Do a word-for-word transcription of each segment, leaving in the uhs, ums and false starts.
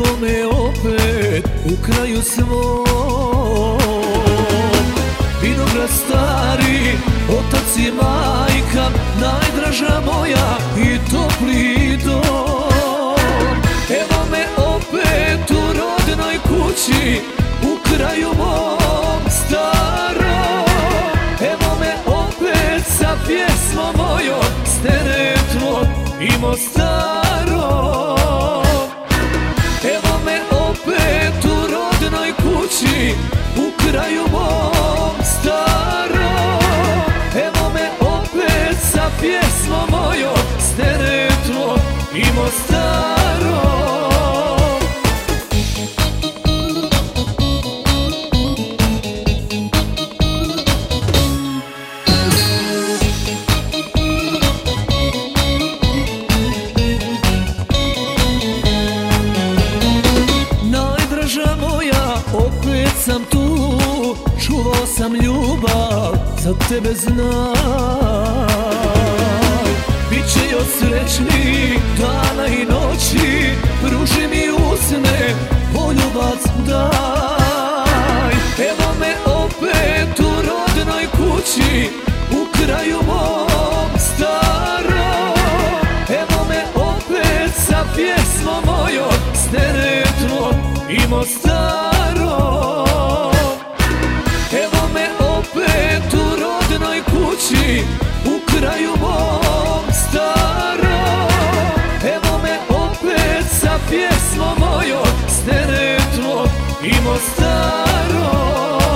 Evo me opet u kraju svom, vinograd stari, otac i majka, najdraža moja i topli dom. Evo me opet u rodnoj kući, u kraju mom starom. Evo me opet sa pjesmom mojom, s teretvom i Mostarom. Evo me opet u rodnoj kući, u kraju mom starom. Evo me opet sa pjesmom mojom, s teretvom i Mostarom. Opet sam tu, čuvao sam ljubav, za tebe znaj. Biće još srećnih dana i noći, pruži mi usne, poljubac daj. Evo me opet u rodnoj kući, u kraju mom starom. Evo me opet sa pjesmom mojom, s teretvom i Mostarom. Evo me opet u rodnoj kući, u kraju mom starom. Evo me opet sa pjesmom mojom, s teretvom i Mostarom.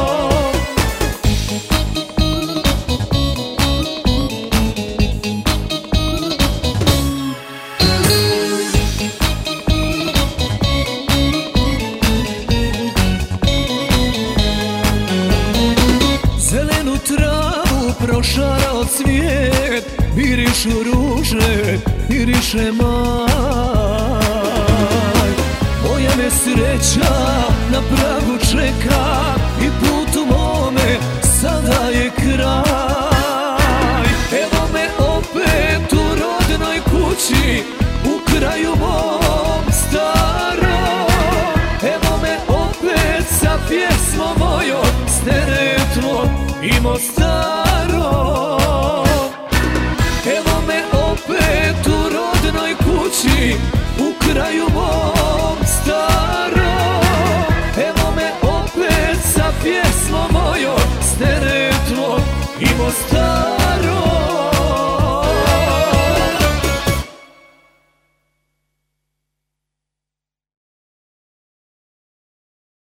Travu prošarao cvijet, mirišu ruže, miriše maj. Moja me sreća na pragu čeka i putu mome sada je kraj. Evo me opet u rodnoj kući, u kraju mom starom. Evo me opet sa pjesmom mojom, s teretvom i Mostarom. Evo me opet u rodnoj kući, u kraju mom starom. Evo me opet sa pjesmom mojom, s teretvom i Mostarom.